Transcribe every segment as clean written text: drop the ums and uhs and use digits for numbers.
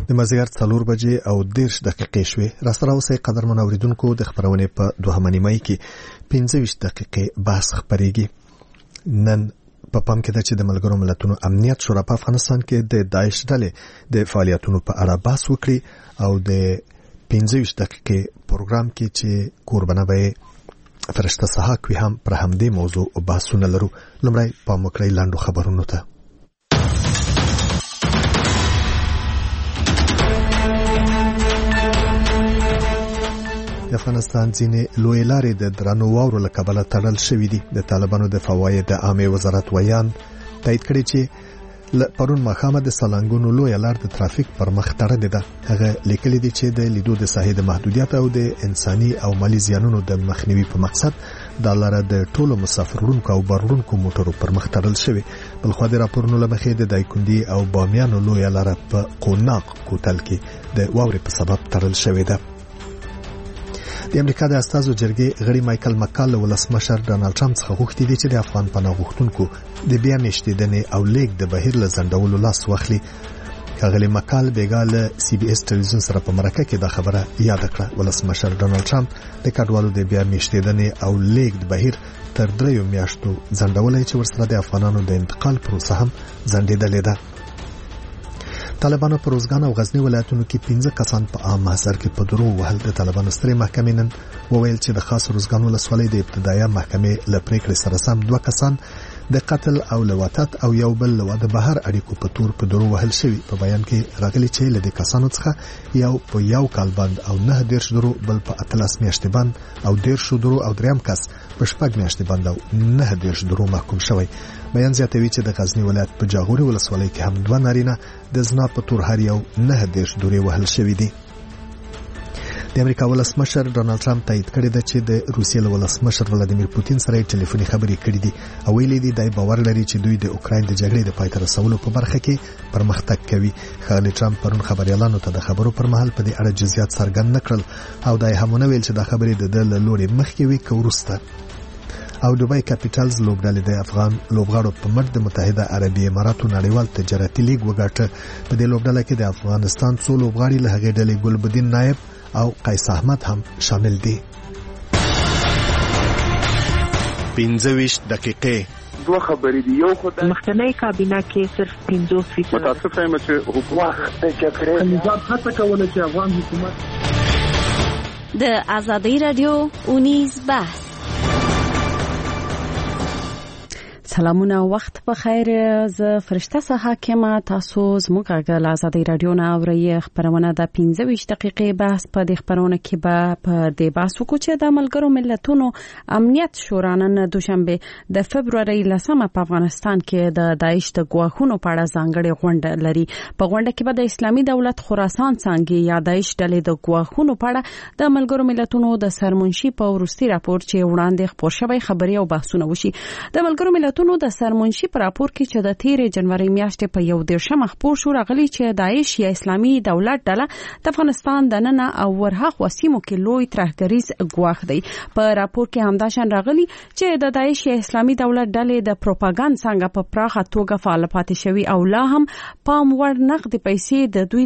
د مازدیګر 4 بجې او 10 دقیقې شوې. راسره اوسئ قدرمن اوریدونکو، د خبرونې په 2 نیمه کې 25 دقیقې بحث خبرېږي. نن په پام کې ده چې د ملګرو ملتونو امنیت شورا په افغانستان کې د داعش ډلې د فعالیتونو په اړه بحث وکړي او د 25 دقیقې پروګرام کې چې کوربنه به فرشته صحاک وي هم پر همدې موضوع بحثونه لرو. لومړی پام وکړئ لاندو خبرونو ته. د افغانستان ځینې لوی لارې د درنو واورو له کبله تړل شوې دي. د طالبانو د فواید عامه وزارت ویان تایید کړی چې پرون مخامه د سالنګونو لوی لار د ترافیک پر مخ تړلې ده. هغه لیکلي دي چې د لیدو د ساحې د محدودیت او د انساني او مالی زیانونو د مخنیوي په مقصد د لار د ټولو مسافرونکو او بارونکو موټرو پر مخ تړل شوی. بلخو د راپورونو لمخې د دایکندي او بامیانو لوی لار په قوناق کوتل کې د واورې په سبب تړل شوی ده. د امریکا د استازو جرګې غړي مایکل مکال ولسمشر ډانلډ ټرمپ څخه غوښتي دي چې د افغان پناه غوښتونکو د بیا میشتېدنې او لیک د بهیر له ځنډولو لاس واخلي. ښاغلی مکال بیګاله سی بي اس ټلویزیون سره په مرکه کې دا خبره یاد کړه. ولسمشر ډانلډ ټرمپ د کډوالو د بیا میشتېدنې او لیک د بهیر تر 3 میاشتو ځنډولای چې ورسره د افغانانو د انتقال پروسه هم ځنډېدلې ده. طالبانو په روزګان او غزنی ولایتونو کې 15 کسان په عام محضر کې په درو وهل. د طالبانو سترې محکمې نن وویل چې د خاص روزګان ولسوالۍ د ابتدایي محکمې له پریکړې سره سم 2 کسان د قتل او لواطت او یو بل له واده بهر اړیکو په تور په درو وهل شوی. په بیان کې راغلي چې له دې کسانو څخه یو په 1 کال بند او 9 درو بل په 13 میاشتې بند او 10 درو او دریم کس په 6 میاشتې بند او 9 درو محکوم شوی. بیان زیاتوي چې د غزنی ولایت په جاغوري ولسوالۍ کې هم 2 نارینه د زنا په تور هر یو 9 درې وهل شوی دي. د امریکا ولسمشر ډانلډ ټرمپ تایید کړی دی چې د روسیې ولسمشر ولادیمیر پوتین سره ټلیفوني خبرې کړې دي او ویلي دي دای باور لري چې دوی د اوکراین د جګړې د پای ته رسولو په برخه کې پرمختګ کوي. ښاغلی ټرمپ پرون خبريالانو ته د خبرو پر مهال په دې اړه جزئیات څرګند نکړل او دای همونه ویل چې دا خبرې د لوري مخکې وي کورسته. او دوبای کاپیټالز لوبډلې د افغان لوبغاړو په مټ د متحده عربي اماراتو نړیوال تجارتي لیګ وګټه. په دې لوبډله کې د افغانستان څو لوبغاړي له هغې ډلې ګلبدین نایب او قیس احمد هم شامل دي. 25 دقیقې دوه خبرې دي. یو خدای مخکنی کابینه کې صرف 50% متاسف یم چې حکومت د جګړې نظام هڅه کوله چې افغان حکومت د ازادي رادیو اونیز بحث. سلامونه، وخت په خیر. ز فرشته صحاکمه تاسو زموږ غږ آزادي رادیو نه اورئ. خبرونه د 25 دقیقې بحث په دې خبرونه کې به په دې بحث وکړو چې د ملګرو ملتونو امنیت شورا نن دوشنبه د فبرवरी 10 په افغانستان کې د داعش د ګواښونو په اړه ځانګړې غونډه لري. په غونډه کې به د اسلامي دولت خراسان څنګه یا داعش ډلې د ګواښونو په اړه د ملګرو ملتونو د سرمنشي په وروستي راپور چې وړاندې خبر شوی خبري او بحثونه وشي. د ملګرو ملتونو د سرمنشي پر راپور کې چې د 13 جنوري میاشتې په 1 خبر شو راغلی چې داعش یا اسلامي دولت ډله د افغانستان د نن او ورهاخ وسیمو کې لوی ترهګریز ګواښ دی. په راپور کې همداشان راغلی چې د داعش یا اسلامي دولت ډلې د پروپاګاندا څنګه په پراخه توګه فعال پاتې شوی او لا هم پام وړ نقد پیسې د دوی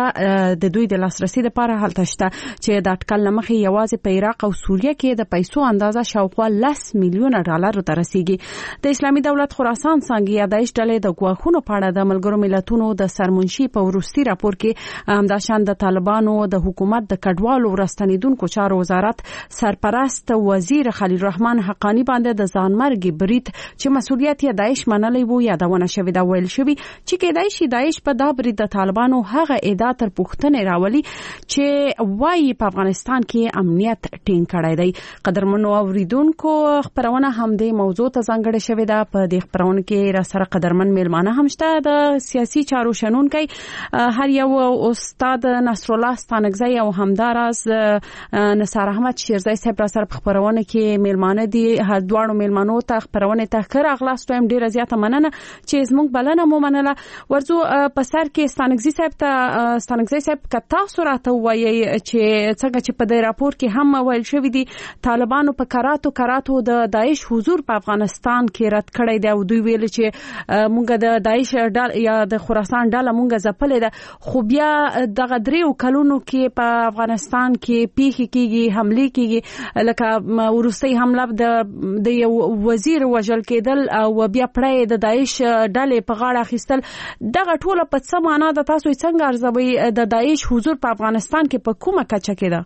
د لاسرسي لپاره هلته شته چې د اټکل لمخې یوازې په عراق او سوریه کې د پیسو اندازه شاوخوا $10 میلیون ته رسیدي. د اسلامي دولت خراسان څنګه یا داعش ډلې د ګواښونو په اړه د ملګرو ملتونو د سرمنشي په وروستي راپور کې همداشان د طالبانو د حکومت د کډوالو ورستنیدونکو چارو وزارت سرپرست وزیر خلیل الرحمن حقانی باندې د ځانمرګي برید چې مسؤلیت یې داعش منلې وو یادونه شوې دا ویل شوی چې کېدای شي داعش په دا برید د طالبانو هغه ادعا تر پوښتنې راولي چې وايي په افغانستان کې امنیت ټینګ کړی دی. قدرمنو اوریدونکو خبرونه هم د موضوع ته ځانګړې شوې ده. په دې خبرونه کې را سره قدرمن میلمانه هم شته. د سیاسي چارو شنونکي هر یو استاد نصر الله ستانګزی او همداراز نثار احمد شیرزی صاحب را سره خبرونه کې میلمانه دي. هر دوه میلمانو ته خبرونه ته خیر اغلاستوم. ډیر زیاته مننه چې زموږ بلنه مو منله. ورزو په سر کې ستانګزی صاحب کتا سورته وایي چې څنګه چې په دې راپور کې هم ویل شوی دي طالبانو په کراتو د داعش حضور په افغانستان کې رد کړی دی او دوی ویل چې مونږ د داعش ډله یا د خراسان ډله مونږ ځپلې ده خو بیا دغه 3 کلونو کې په افغانستان کې پیښې کیږي حمله کیږي لکه ورستۍ حمله د یو وزیر وژل کېدل او بیا پړې د داعش ډلې په غاړه اخیستل دغه ټوله په څه معنا ده تاسو څنګه ارزوي د داعش حضور په افغانستان کې په کومه کچه کې ده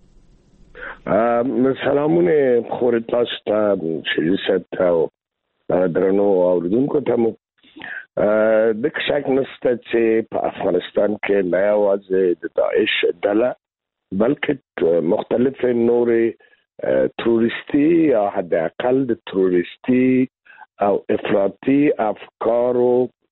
سلامونه خور تاسو ته شریعت او درنو اوریدونکو ته مو د شک نشته چې په افغانستان کې نه یوازې د داعش ډله بلکې مختلف نورې تروریستي یا حد اقل د تروریستي او افراطي افکارو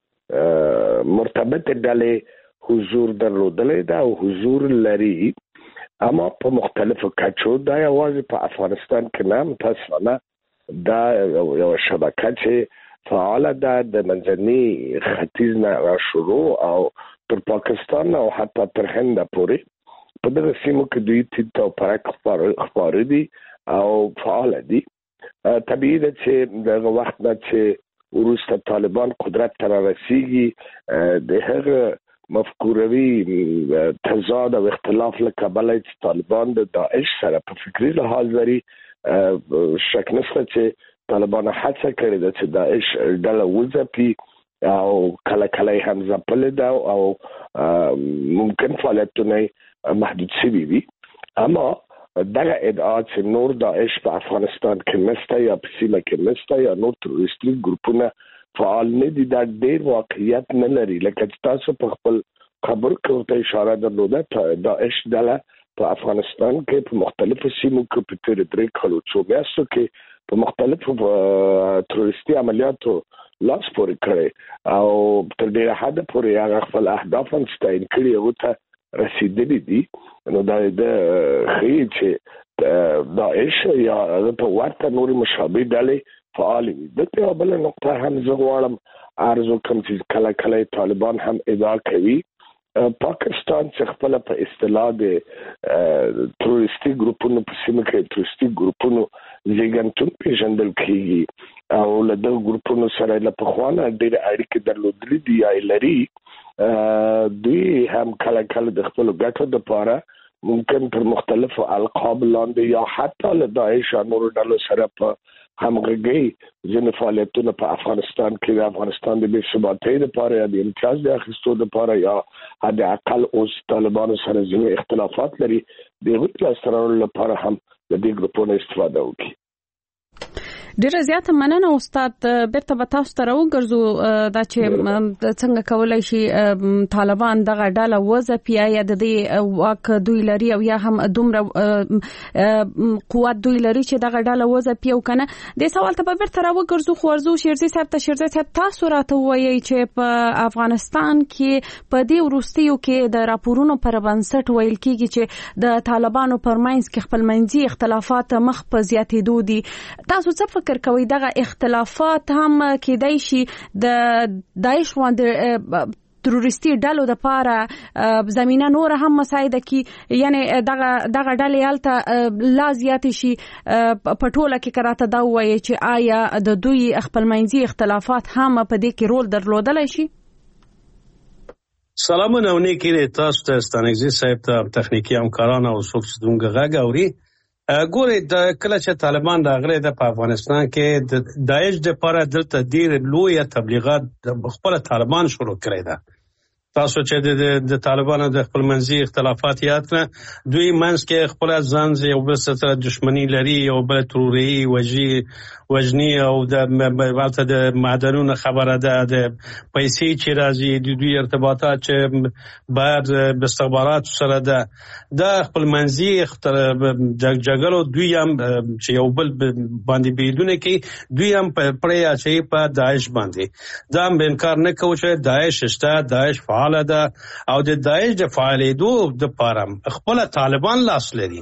مرتبط ډلې حضور درلودلې ده او حضور لري اما په مختلفو کچو دا یوازې په افغانستان کې نه متاسفانه دا یو شبکه چې فعال ده د منځني ختیځ نه شروع او تر پاکستان او حتی تر هند پورې په دغه سیمو کې دوی تیته او پرک خبر دي او فعال دي طبیعي ده چې دغه وخت نه چې وروسته طالبان قدرت ته رسیږي د هغه مفکوروي تضاد او اختلاف له کبله چې طالبان د داعش سره په فکری لحاظ لري شک نشته چې طالبان هڅه کړې ده چې داعش ډله وځپي او کله کله هم ځپلې ده او ممکن فعالیتونه محدود شوي وي اما دغه ادعا چې نور داعش په افغانستان کې نشته یا په سیمه کې نشته یا نور تروریستي ګروپونه فعال نه دي دا ډېر واقعیت نه لري لکه تاسو په خپل خبر کې ته اشاره درلوده داعش ډله په افغانستان کې په مختلفو سیمو کې په تیر 3 کالو چوبیاسو کې په مختلفو تروریستي عملیاتو لاس پورې کړي او تر ډېره حد پورې هغه خپل اهداف هم ستاین کړي او ته رسیدلي دي نو دا د خې چې داعش یا په ورته نور مشابه ډلې فعال وي دغه بل نقطه هم زه غواړم ارزو کوم چې کله کله طالبان هم ادعا کوي پاکستان چې خپل په اصطلاح د تروریستي ګروپونو په سیمه کې تروریستي ګروپونو زیږنتون پیژندل کیږي او له دغه ګروپونو سره له پخوانه ډېر اړیکې درلودلې دي یا لري دوی هم کله کله د خپل ګټو لپاره ممکن پر مختلفو القاب لاندې یا حتی له داعش نور ډلو سره په همغږي ځینې فعالیتونه په افغانستان کې د افغانستان د بې ثباتۍ لپاره یا د امتیاز د اخیستو لپاره یا حد اقل اوس طالبانو سره ځینې اختلافات لري د هغوی لاسته راوړلو لپاره هم د دې ګروپونو استفاده وکړي ډیره زیاته مننه استاد بیرته به تاسو ته راوګرځو دا چې څنګه کولای شي طالبان دغه ډله وځپي یا د دې واک دوی لري او یا هم دومره قوت دوی لري چې دغه ډله وځپي او کنه د سوال ته به بیرته راوګرځو خو ورزو شیرزي صاحب تاسو راته وایي چې په افغانستان کې په دې وروستیو کې د راپورونو پر بنسټ ویل کیږي چې د طالبانو پرمنځ کې خپلمنځي اختلافات مخ په زیاتېدو دي تاسو څه فکر کوي دغه اختلافات هم کېدای شي د داعش غوندې تروریستي ډلو د پاره زمينه نور هم مساعده کی یعنی دغه ډلې هلته لا زیات شي په ټوله کې کراته دا وایي چې آیا د دوی خپلمنځي اختلافات هم په دې کې رول درلودلی شي سلامونه ونیکي تاسو ته ستانګزي صاحب ته تخنیکی همکاران او څوک چې دغه غږ اوري ګوري د کله چې طالبان راغلي د افغانستان کې د داعش د لپاره دلته ډیر لوی تبلیغات خپل طالبان شروع کړی ده تاسو چې د طالبانو د خپلمنځي اختلافات یاد کړه دوی منځ کې خپل ځان یو بل سره دښمنی لري او بل تروري وجنی او د والته د معدنونو خبره ده د پیسې چې راځي د دوی ارتباطات چې بعد د استخبارات سره ده د خپلمنځي جګړو دوی هم چې یو بل باندې بيدونه کې دوی هم پرې اچي په داعش باندې دا هم انکار نه کوي چې داعش شته داعش ده او د داعش د فعالیدو د پاره خپل طالبان لاس لري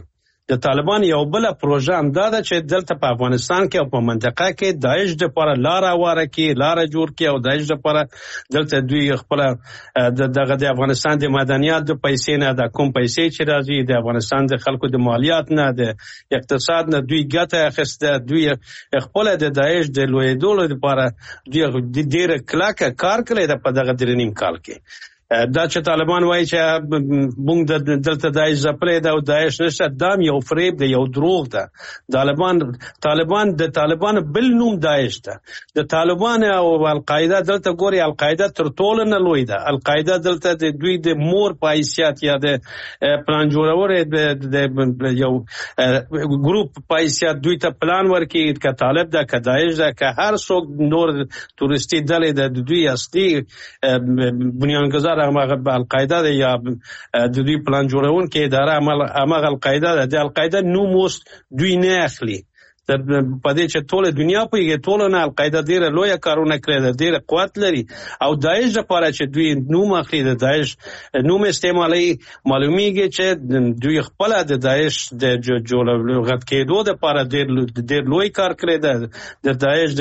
د طالبان یو بل پروژه هم دا ده چې دلته په افغانستان کې او په منطقه کې داعش لپاره لار واره کې لار جوړ کې او داعش لپاره دلته دوی خپل دغه د افغانستان د مدنیات د پیسې نه د کوم پیسې چې راځي د افغانستان د خلکو د مالیات نه د اقتصاد نه دوی ګټه اخیسته دوی خپل د داعش د لویدولو لپاره دوی ډیر کلک کار کړی په دغه درنیم کال کې دا چې طالبان وایي چې موږ دلته داعش ځپلې ده او داعش نشته دا یو فریب ده یو دروغ ده طالبان د طالبان بل نوم داعش ده د طالبان او القاعده دلته ګوري القاعده تر ټولو نه لوی ده القاعده دلته د دوی د مور په حیثیت یا د پلان جوړور د یو ګروپ په حیثیت دوی ته پلان ورکي ک طالب ده ک داعش ده ک هر څوک نور تورستی ډلې د دوی اصلي بنیانګذار القاعده ده یا د دوی پلان جوړون کې اداره عمل القاعده ده د القاعده نوم دوی نه اخلي په دې چې ټول دنیا په ټول نه القاعده ډیره لوی کارونه کړی ده ډیره قوت لري او داعش لپاره چې دوی نوم اخلي د داعش نوم استعمالي معلومیږي چې دوی خپل د داعش د جوړولو کېدو لپاره ډیر لوی کار کړی ده د داعش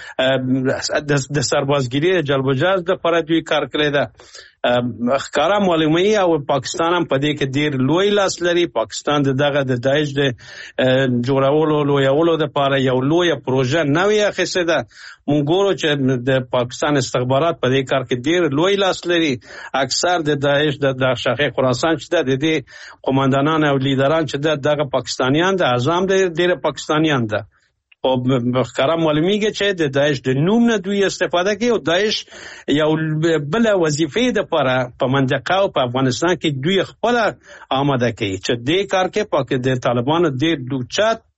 د سربازګری جلب و جذب لپاره دوی کار کړی ده خکارا معلومي او پاکستان هم په دې کې ډیر لوی لاس لري پاکستان دغه د داعش د جوړولو لویولو لپاره یو لوی پروژه نوې اخیسته ده مونږ ګورو چې د پاکستان استخبارات په دې کار کې ډیر لوی لاس لري اکثر د داعش د شاخه خراسان چې د دې قوماندانان او لیدران چې دغه پاکستانیان د اعظم ډیر پاکستانیان ده او خکارا معلومیږي چې د داعش د نوم نه دوی استفاده کوي او داعش یو بل وظیفې د لپاره په منطقه او په افغانستان کې دوی خپل آماده کوي چې دې کار کې د طالبانو ډېر لوچات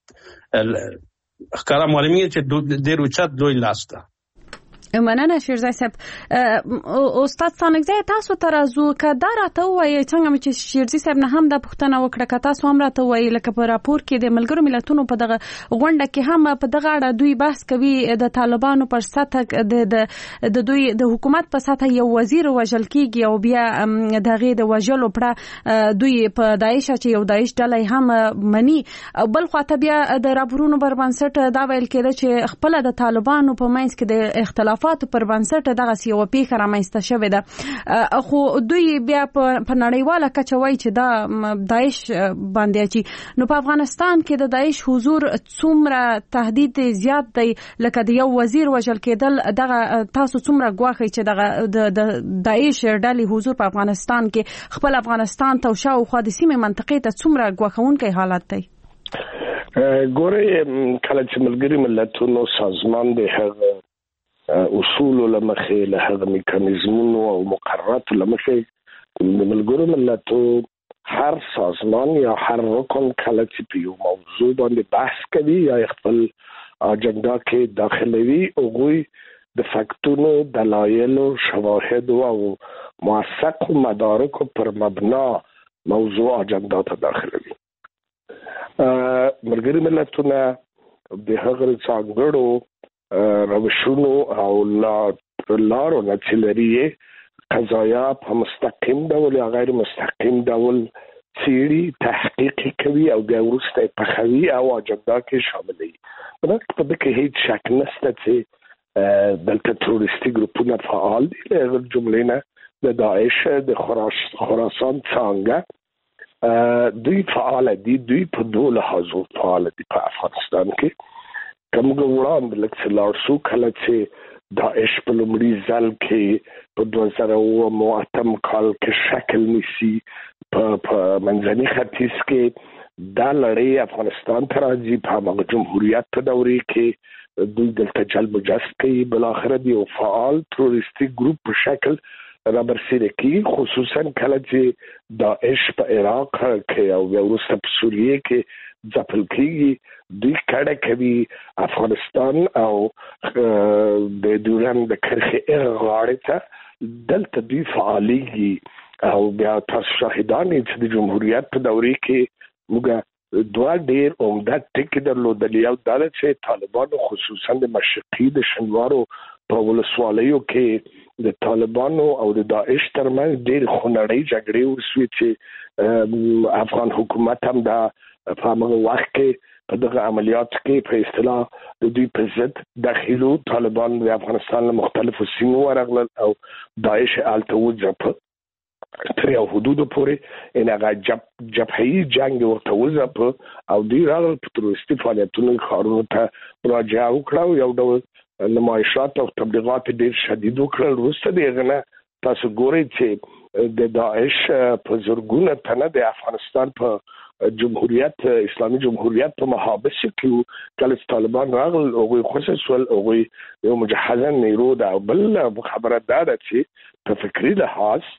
خکارا معلومیږي چې ډېر لوچات دوی لاسته مننه شیرزای صاحب استاد ستانکزی تاسو ترازو کدا راته وایي څنګه چې شیرزای صاحب نه هم د پښتنه وکړه که تاسو هم راته وایي لکه په راپور کې د ملګرو ملتونو په دغه غونډه کې هم په دغه اړه دوی بحث کوي د طالبانو پر سطح د دوی د حکومت په سطح یو وزیر وژل کیږي او بیا دغه د وژلو پر دوی په داعش چې یو داعش ډلې هم مني بل خواته بیا د راپورونو پر بنسټ دا ویل کېده چې خپل د طالبانو په منځ کې د اختلاف پر بنسټ دغه سیو پیښه رامنځته شوې ده خو دوی بیا په نړیواله کچه وایي چې دا داعش باندې اچي نو په افغانستان کې د داعش حضور څومره تهدید زیات دی لکه د یو وزیر وژل کېدل دغه تاسو څومره ګواښي چې دغه د داعش ډلې حضور په افغانستان کې خپل افغانستان ته شاوخوا د سیمې منطقې ته څومره ګواښونکی حالت دی ګورئ کله چې ملګري ملتونو سازمان د هغه اصول لمخې له هغه میکانیزمونو او مقررات لمخې د ملګرو ملتونو هر سازمان یا هر رکن کله چې په یو موضوع باندې بحث کوي یا خپل اجنډا کې داخلوي او غوي د فاکتونو دلایل او شواهد او موثق مدارک پر مبنا موضوع اجنډا ته داخلوي ملګري ملتونه د هغه څنګهړو روشونو او لارو نه چې لري قضایا په مستقیم ډول یا غیر مستقیم ډول څېړي تحقیق کوي او بیا وروسته په خوي او اجنډا کې شاملوي په دې کې هیڅ شک نشته چې دلته تروریستي ګروپونه فعال دي له جملې نه د داعش د خراسان څنګه دوی فعال دي دوی په دوه لحاظو فعال دي په افغانستان کې کومه وړاندې لکه لارسو کله چې داعش په لومړي ځل کې په 2008 کال کې شکل نیسي په منځني ختیځ کې دا لړۍ افغانستان ته راځي په هغه جمهوریت په دورې کې دوی دلته جلب و جذب کوي بل اخر دی او فعال تروریستي ګروپ په شکل رابرسېره کې خصوصا کله چې داعش په عراق کې او وروسته په سوریه کې ځپل کېږي دوی کډه کوي افغانستان او د دوران د کرخې غاړې ته دلته دوی فعاليږي او بیا تاسو شاهدان چې د جمهوریت په دورې کې موږ دوه ډېر عمده ټکي درلودل یو دا چې طالبانو خصوصا د مشرقي د شنوارو په ولسوالیو کې د طالبانو او د داعش ترمنځ ډېر خونړۍ جګړې وشوې چې افغان حکومت هم دا په هغه وخت کې په دغه عملیات کې په اصطلاح د دوی په ضد داخلو طالبان د افغانستان له مختلفو سیمو ورغلل او داعش الته وځپ تر یو حدود پورې ان هغه جبهي جنگ ورته وځپ او دوی راغلل په تروریستي فعالیتونو کارونو ته مراجعه وکړه یو ډول نمایشات او تبلیغات ډېر شدید وکړل وروسته دغه نه تاسو ګورئ چې د داعش په زورګونه تنه د افغانستان په جمهوریت اسلامي جمهوریت په محابس کې کله طالبان راغل او خصوصا او یو مجهزه نیرو دا بل خبره ده چې په فکری لحاظ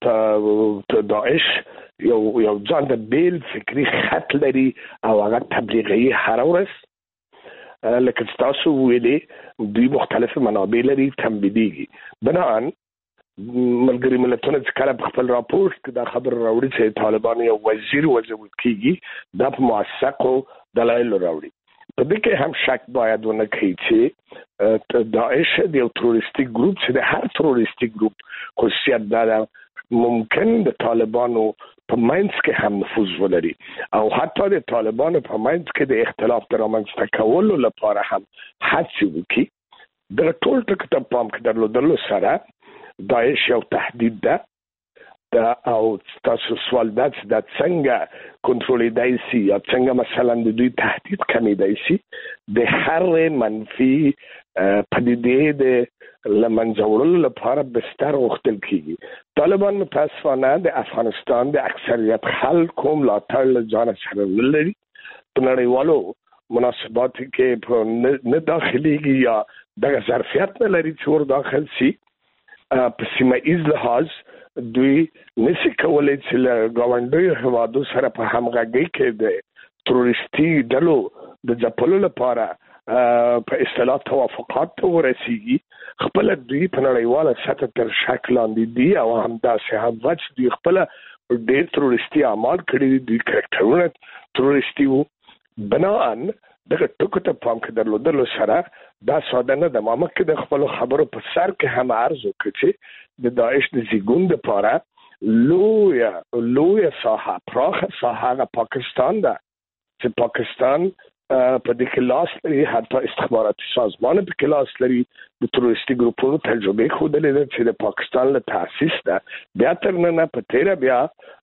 ته داعش یو ځان د بیل فکری خط لري او هغه تبلیغي هر ورځ لکه تاسو ویلي دوی مختلف منابع لري تنبیهیږي بنان ملګری ملتونه چې کله په خپل راپور کې دا خبر راوړي چې طالبان یو وزیر وځول کیږي دا په موثقو دلایل راوړي په دې کې هم شک باید ونه کړي چې داعش یو تروریستي ګروپ چې د هر تروریستي ګروپ خصوصیت دا ممکن د طالبانو په منځ کې هم نفوذ ولري او حتی د طالبانو په منځ کې د اختلاف رامنځته کولو لپاره هم هڅې وکړي د ټول ټکو ته پام کې درلودلو سره داعش یو تهدید ده او تاسو سوال دا څنګه کنټرولېدای شي یا څنګه مثلا د دوی تهدید کمیدای شي د هر منفي پدیدې د لمنځولو لپاره بستر غوښتل کیږي طالبان متاسفانه د افغانستان د اکثریت خلکو ملاتړ له ځان سره لري په نړیوالو مناسباتو کې نه داخليږي یا د ظرفیت نه لري چې ور داخل شي په سیمایي لحاظ دوی نشي کولای چې له ګاونډیو هوادو سره په همغږي کې د تروریستي ډلو د ځپلو لپاره په اصطلاح توافقات ته ورسیږي خپل دوی په نړیواله سطح تر شکل لاندې دي او همداسې هم وڅ دوی خپل ډېر تروریستي اعمال کړي دي کریکټرونه تروریستي وو بنان دغه ټکو ته پام کې درلودلو سره دا ساده نه د مامک د خپل خبرو په سر کې هم عرض وکړي چې د داعش د زیګون د پاره لویا ساحه پراخه ساحه پاکستان ده چې پاکستان په دې کې لاس لري حتی استخباراتي سازمان په کې لاس لري د تروریستي ګروپونو تجربه خوده لري چې د پاکستان له تاسیس ده بیا تر نه په تیر بیا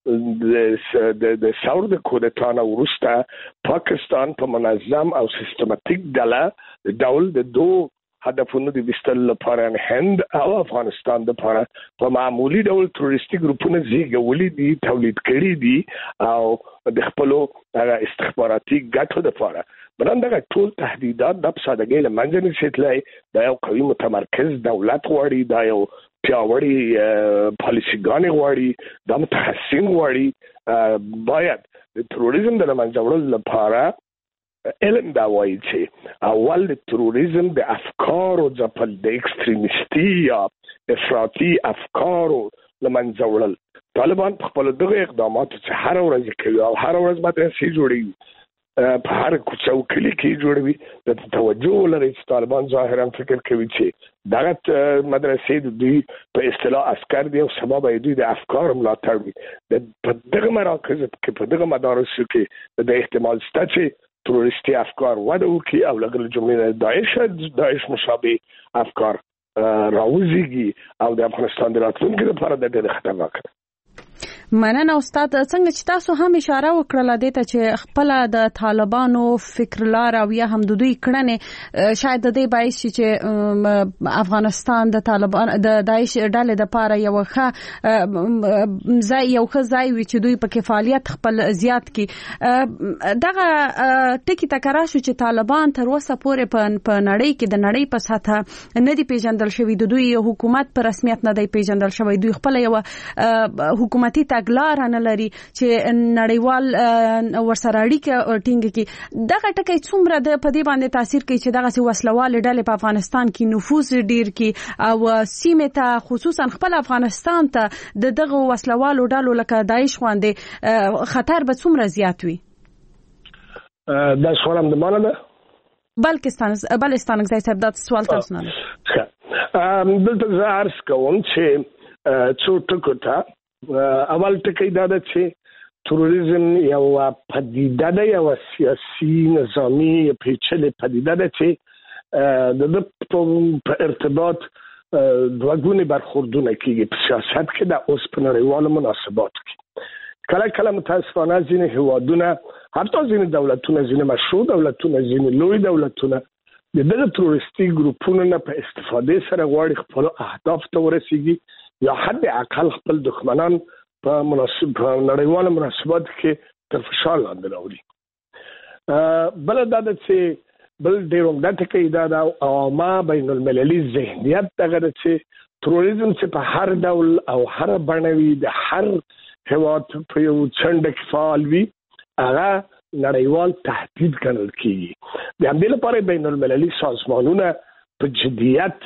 د ثور د کودتا وروسته پاکستان په منظم او سیستماتیک ډول د دوه هدفونو د وستل لپاره هند او افغانستان د لپاره په معمولی ډول تروریستي ګروپونه زیږولې دي تولید کړي دي او د خپل استخباراتي ګټو لپاره بلندغه ټول تهدیدات د سادهګۍ له منځ نه شتلای دا یو قوي متمرکز دولت غواړي دا یو پیاوړی پالیسيګان غواړي دا متخصصین غواړي باید د تروریزم د منځوړلو لپاره علم دا وایي چې اول د تروریزم د افکارو ځپل د ایکستریمیستي یا افراطي افکارو لمنځوړل طالبان په خپل دغه اقداماتو چې هر ورځ کوي او هر ورځ مدرسې جوړوي په هر کوڅه او کلی کې جوړوي د توجه لري چې طالبان ظاهرا فکر کوي چې دغه مدرسې د دوی په اصطلاح عسكر دي او سبب دوی د افکار ملاتړ وي د دغه مراکز کې په دغه مدارسو کې د احتمال شته چې تروریستي افکار وده وکړي او لږ جمله داعش مشابه افکار راوځيږي او د افغانستان د راتلونکي لپاره د ډېر خطرناک ده مننه استاد څنګه چې تاسو هم اشاره وکړه د چې خپل د طالبانو فکر لار او یا هم د دوی کړنې شاید د دې باعث چې افغانستان د طالبان د داعش ډلې د پاره یو ښه ځای وي چې دوی په فعالیت خپل زیات کی دغه ټکی تکرار شو چې طالبان تر اوسه پورې په نړۍ کې د نړۍ په سطح نه دی پیژندل شوی د دوی حکومت په رسمیت نه دی پیژندل شوی دوی خپل یو حکومتي تګلار نه لري چې نړیوال ورسره اړیکه ټینګ کړي دغه ټکی څومره د پدې باندې تاثیر کوي چې دغه وسلوال ډلې په افغانستان کې نفوذ ډیر کړي او سیمه ته خصوصا خپل افغانستان ته دغه وسلوال ډلو لکه داعش باندې خطر به څومره زیات وي دا سوالم د مانه ده بلستان ځای صاحب دا سوال تاسو نه دلته زه عرض کوم چې څو ټکو ته اول ټکی دا ده چې تروریزم یو پدیده ده، یو سیاسي نظامی پیچلې پدیده ده چې د ارتباط دوه برخوردونه کېږي په سیاست کې، د اوس په نړیوالو مناسباتو کې. کله کله متاسفانه ځینې هیوادونه، حتی ځینې دولتونه، ځینې مشروع دولتونه، ځینې لوی دولتونه د دغه تروریستي ګروپونو نه په استفادې سره غواړي خپل اهداف ته ورسیږي یا حد اقل خپل دښمنان په نړیوالو مناسباتو کې تر فشار لاندې راوړي. بل دا ده چې بل ډېر عمده ټکی دا د عامه بین المللي ذهنیت دغه ده چې تروریزم چې په هر ډول او هر بڼه وي، د هر هیواد په یو څنډه کې فعال وي، هغه نړیوال تهدید ګڼل کېږي. د همدې لپاره بین المللي سازمانونه په جدیت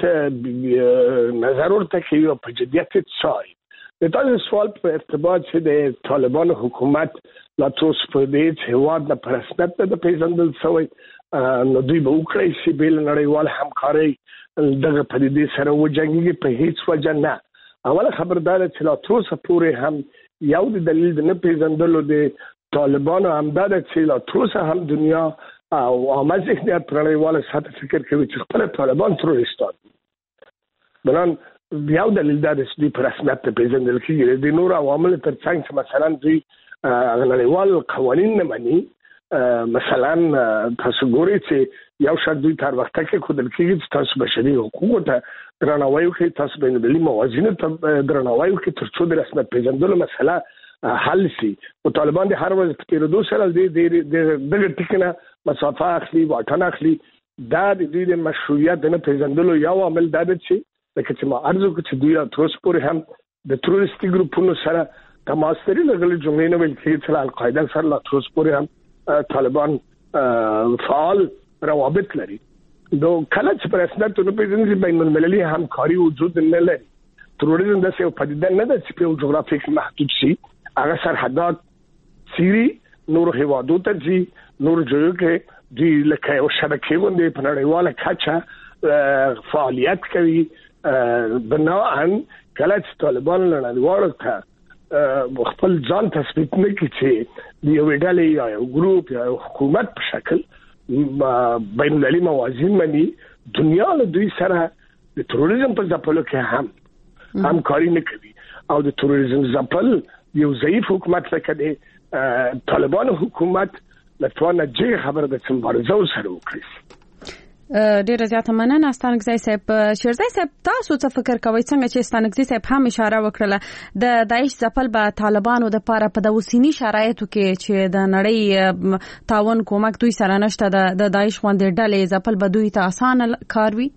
نظر ورته کوي او په جدیت څاري. د تاسو سوال په ارتباط چې د طالبان حکومت لا تاسو په دې هیواد د پرسنت د پیژندل شوی، نو دوی به وکړي چې بل نړیوال همکاري دغه پدیدې سره وجنګي په هیڅ وجه نه. اوله خبردار چې لا تاسو پورې هم یو د دلیل د نه پیژندلو د طالبانو همدا ده چې لا تروسه هم دنیا او عامه ذهنیت په نړیواله سطح فکر کوي چې خپل طالبان تروریستان دي. بلان یو دلیل دا ده چې دوی په رسمیت پیژندل کېږي. د نور عوامل تر څنګ چې مثلا دوی نړیوال قوانین نه مني. مثلا تاسو ګورئ چې یو شرط دوی تر وخته کې ښودل کېږي چې تاسو بشري حقوقو ته درناوی وکړئ، تاسو بین المللي موازینو ته درناوی وکړئ تر څو د رسمیت پیژندلو مسله حل شي. او طالبان د هر ورځ په تیرېدو سره دغه ټکي نه مسافه اخلي، واټن اخلي. دا د دوی د مشروعیت د نه پیژندلو یو عامل دا ده چې لکه چې ما عرض وکړ چې دوی تر اوسه پورې هم د تروریستي ګروپونو سره تماس لري. لږ جملې نه ویل کېږي چې القاعده سره تر اوسه پورې هم طالبان فعال روابط لري. نو کله چې په رسمیت نه پیژني بین المللي همکاري وجود نه لري. تروریزم داسې یو پدیده نه ده چې په یو جغرافیه کې محدود شي. هغه سرحدات سیری نور هیوادو ته ځي، نور ځایو کې دوی لکه یو شبکې غوندې په نړیواله کچه فعالیت کوي. بناءً کله چې طالبان نړیوالو ته خپل ځان تثبیت نه کړي چې د یوې ډلې یا یو ګروپ یا یو حکومت په شکل بین المللي موازین مني، دنیا له دوی سره د تروریزم په ځپلو کې هم همکاري نه کوي. او د تروریزم ځپل یو ضعیف حکومت لکه د طالبان حکومت لتوانه جې خبره د مبارزه سره وکړي. ډیره زیاته مننه ستانګزی صاحب. شیرزی صاحب تاسو څه فکر کوئ څنګه چې ستانګزی صاحب هم اشاره وکړه د داعش ځپل به طالبانو د پاره په د اوسنی شرایطو کې چې د نړۍ تعاون کومک دوی سره نشته، د داعش غونډې ډلې ځپل به دوی ته اسانه کار وي؟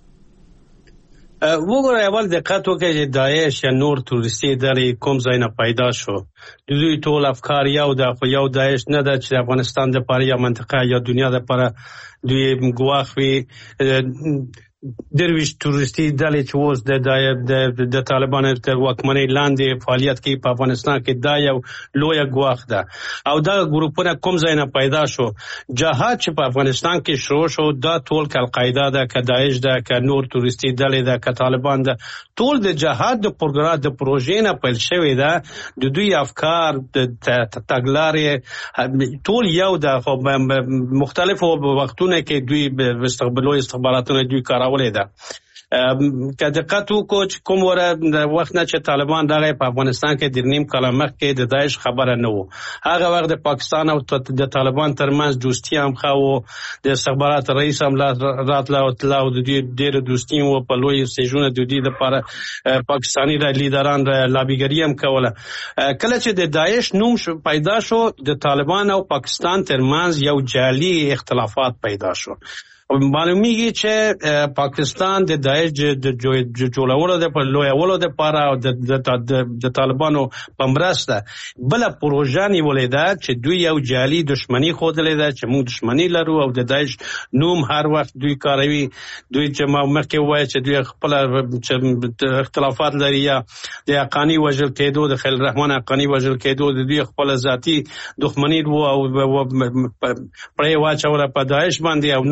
وګورئ، اول دقت وکړئ چې داعش یا نور تروریستي ډلې کوم ځای نه پیدا شو. دوی ټول افکار یو ده، خو یو داعش نه ده چې افغانستان لپاره یا منطقه یا دنیا لپاره دوی ګواښ وي. درویش تروریستي ډلې چې اوس د طالبانو تر واکمنۍ لاندې فعالیت کوي په افغانستان کې، دا یو لویه ګواښ ده. او دا ګروپونه کوم ځای نه پیدا شو. جهاد چې په افغانستان کې شروع شو دا ټول که القاعده ده، که داعش ده، که نور تروریستي ډلې ده، که طالبان ده، ټول د جهاد د پروګرام د پروژې نه پیل شوی ده. د دوی افکار د تګلارې ټول یو ده، خو مختلفو وختونو کې دوی استخباراتونه دوی کار ولیدا. که دقت وکړو چې کوم وخت نه چې طالبان راغی په افغانستان کې د نیم کال مخکې د داعش خبره نه وو. هغه وخت د پاکستان او د طالبان ترمنځ دوستي هم ښه، د استخبارات رئیس هم راتله او د ډېر دوستي وو په لوی سیجونه د دوی لپاره پاکستاني لیدران لابیګري هم کوله. کله چې د داعش نوم پیدا شو د طالبان او پاکستان ترمنځ یو جعلي اختلافات پیدا شو. معلومیږي چې پاکستان د داعش د جوړولو د لویولو د لپاره او د طالبانو په مرسته بل پروژه نیولې ده چې دوی یو جعلي دښمنی خوده چې موږ دښمنی لرو او د داعش نوم هر وخت دوی کاروي. دوی چې ما مخکې وایي چې دوی خپل اختلافات لري یا د حقانی وژل کېدو، د خلیل الرحمن حقانی وژل کېدو، د دوی خپل ذاتی دښمنی وو او پرې واچوله په داعش باندې او نور هم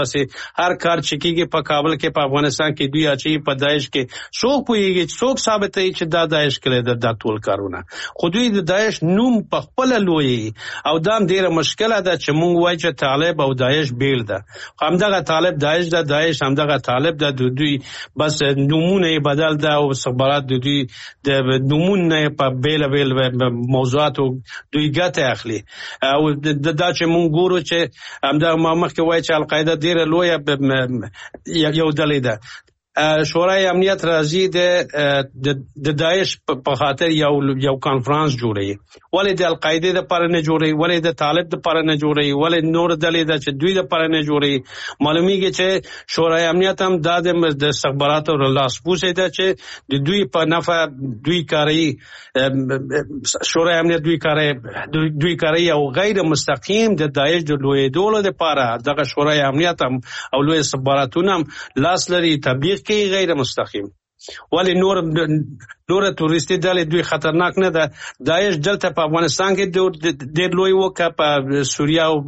داسې هر کار چې کیږي په کابل کې په افغانستان کې دوی اچي په داعش کې څوک پوهیږي څوک ثابتوي چې دا داعش کړی دا ټول کارونه خو دوی د داعش نوم په خپل لوی او دا ډیره مشکله ده چې مونږ وایو چې طالب او داعش بیل ده همدغه طالب داعش ده داعش همدغه طالب ده دوی بس نمونه بدل ده او استخبارات دوی د نمونه په بیل موضوعات دوی ګټه اخلي او دا چې مونږ ګورو چې همدغه مخکې وایي چې القاعده ډیره لویه یو ډلې ده شورای امنیت راځي د داعش په خاطر یو کانفرنس جوړي ولې د القاعده لپاره نه جوړي ولې د طالب لپاره نه جوړي ولې نور ډلې د چې دوی لپاره نه جوړي معلومیږي چې شورای امنیت هم د استخباراتو لاسپوسه ده چې د دوی په نفع دوی کاری شورای امنیت دوی کاری او غیر مستقیم د داعش د لویدولو لپاره دغه شورای امنیت هم او لوی استخباراتونه هم لاس لري تطبیق کې غیر مستقیم ولی نور توریستی ډلې دوی خطرناک نه ده داعش دلته په افغانستان کې ډېر لوی وکړه په سوریه او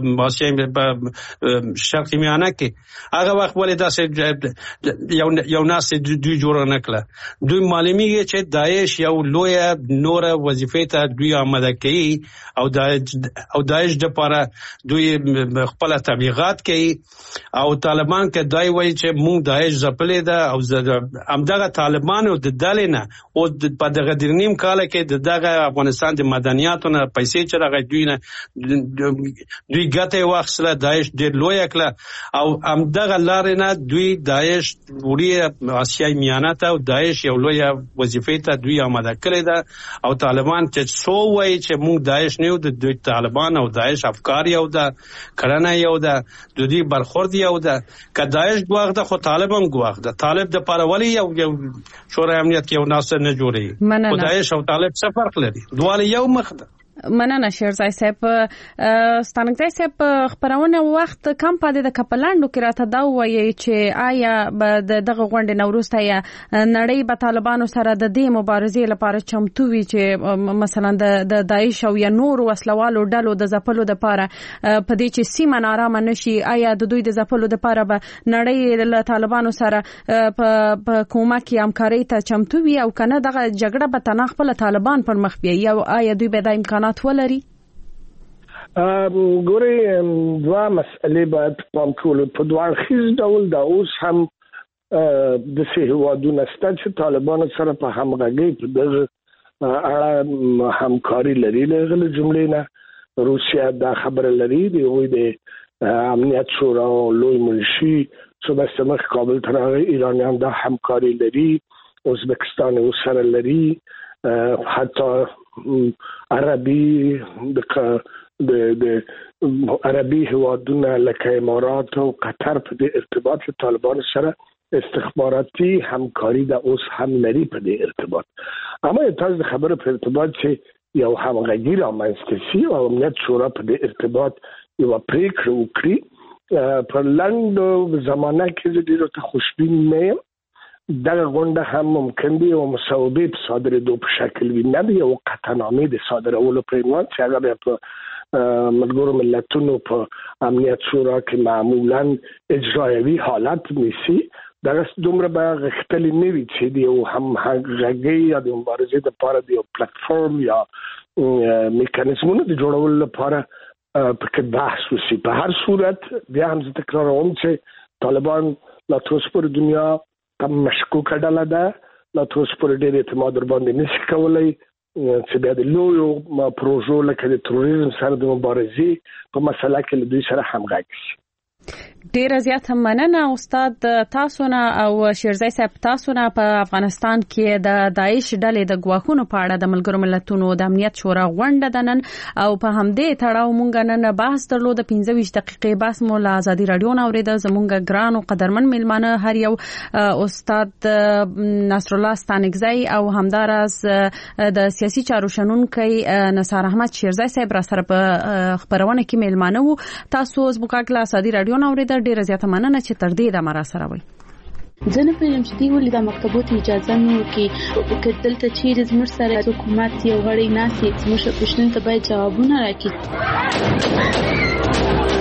په شرقي میانه کې هغه وخت ولې داسې یو ناس دوی جوړ نه کړه دوی معلومیږي چې داعش یو لوی نور وظیفې ته دوی آماده کوي او داعش لپاره دوی خپل تبلیغات کوي او طالبان کې دای وایي چې مونږ داعش ځپلې ده او دغه طالبانو د ډلې نه او په دغه درنیم کال کې دغه افغانستان د مدنیاتو نه پیسې چې راغی دوی ګټه واخیسله داعش ډېر لوی کړه او همدغه لارې نه دوی داعش وړي آسیای میانه ته او داعش یو لوی وظیفې ته دوی آماده کړی ده او طالبان چې څو وایي چې موږ داعش نه یو د دوی طالبان او داعش افکار یو ده کړنه یو ده د دوی برخورد یو ده که داعش ګواښ ده خو طالب هم ګواښ ده طالب د پاره ولی یو شورای امنیت کې یو ناصر نه جوړي او داعش او طالب څه فرق لري دواړه یو مخ ده مننه شیرزای صاحب ستانګزای صاحب خبرونه وخت کم پاتې د کپلاندو کې راته دا وایي چې آیا دغه غونډې نوروسته یا نړۍ به طالبانو سره د دې مبارزې لپاره چمتو وي چې مثلا د داعش او یا نور وسلوالو ډلو د ځپلو لپاره په دې چې سیمه نارامه نشي آیا د دوی د ځپلو لپاره به نړۍ له طالبانو سره په کومک همکاري ته چمتو وي او کنه دغه جګړه به تنه خپل طالبان پر مخ بیاي یا آیا دوی به د امکانات ولري ګوري دوا مسئلې باید پام کول په دوه اړخیز ډول دا اوس هم د هیوادونو ستاسو چې طالبانو سره په همغږي په دغه اړه همکاري لري له جملې نه روسیا دا خبره لري دی وي د امنیت شورا لوی منشي چې سمخ کابل ته راغی ایرانیان دا همکاري لري ازبکستان سره لري حتی عربي د عربي هوادونه لکه امارات او قطر په دې ارتباط له طالبان سره استخباراتي همکاري د اوس هم لري په دې ارتباط اما تاسو خبره په ارتباط چې یو همغږي رامنځته شي او امنیت شورا په دې ارتباط یو پریکړه وکړي په لاندو زمانه کې ډیره ته خوشبین نه یم دغه غونډه هم ممکن دی او مصوبې په صادرېدو په شکل وي نه دی او قطعنامې د صادرولو پر عنوان چې هغه په ملګرو ملتونو په امنیت شورا کې معمولا اجرایوي حالت نیسي دغه دومره به غښتلي نه وي چې دی او هم همغږي یا د مبارزې لپاره دی پلیټفارم یا میکانیزمونه د جوړولو لپاره په بحث وشي په هر صورت بیا هم زه تکراروم چې طالبان لا تر اوسه پورې دنیا کم مشکوکه ډله ده لا تر اوسه پورې ډېر اعتماد ورباندې نشي کولی چې بیا د لویو پروژو لکه د تروریزم سره د مبارزې په مسله کې له دوی سره همغږي شي ډیر زیات مننه استاد تاسو نه او شیرزای صاحب تاسو نه په افغانستان کې د داعش ډلې د ګواښونو په اړه د ملګرو ملتونو د امنیت شورا غونډه ده نن او په همدې تړاو مونږ نن بحث درلود 15 دقیقې بحث مو له ازادي رادیو نه اوریدل زمونږ ګران او قدرمن میلمانه هر یو استاد نصر الله ستانګزای او همدارس د سیاسي چارو شنونکي نثار احمد شیرزای صاحب را سره په خبرونه کې میلمانه وو تاسو زموږ له ازادي رادیو نه اوریدل ډیر زیات مننه چې تر دې د مرا سره وي زه نه پوهیږم چې دی ولې د مکتبونو اجازه نه ورکړي که دلته چیرې زموږ سره حکومت یو غړی ناسي زموږ پوښتنې ته باید جوابونه راکړي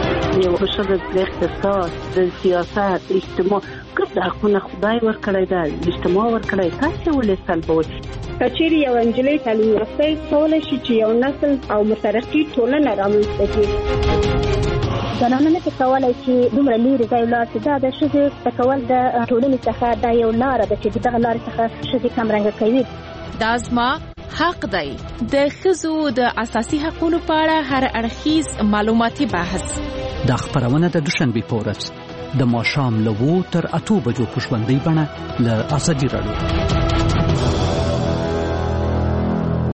چې ښځه د اقتصاد د سیاست اجتماع ګډ حقونه خدای ورکړی دا اجتماع ورکړی تاسو ولې سلبوي کچېرې یو انجلۍ تعلیم یافته کولای شي چې یو نسل او مترقي ټولنه رامنځته کړي. زنانه نه کولای چې دومره لرې ځای ولاړ شي. دا د ښځې زده کول د ټولنې څخه دا یو لاره ده چې دغه لارې څخه ښځې کمرنګه کوي. دا زما حق دی. د ښځو د اساسي حقوقو په اړه هر اړخیز معلوماتي بحث د خبرونه د دوشنبه په ورځ د ماښام له 2 تر 8 بجو په ژوندۍ بڼه له ازادي راډیو.